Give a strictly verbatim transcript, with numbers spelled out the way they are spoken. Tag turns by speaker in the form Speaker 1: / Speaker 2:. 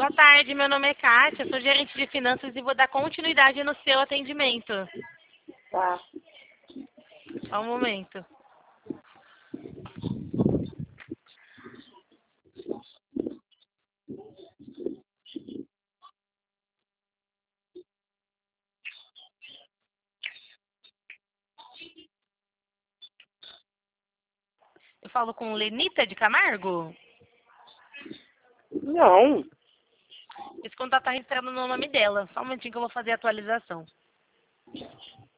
Speaker 1: Boa tarde, meu nome é Kátia, sou gerente de finanças e vou dar continuidade no seu atendimento.
Speaker 2: Tá.
Speaker 1: Só um momento. Eu falo com Lenita de Camargo?
Speaker 2: Não.
Speaker 1: Esse contato está registrado no nome dela. Só um momentinho que eu vou fazer a atualização.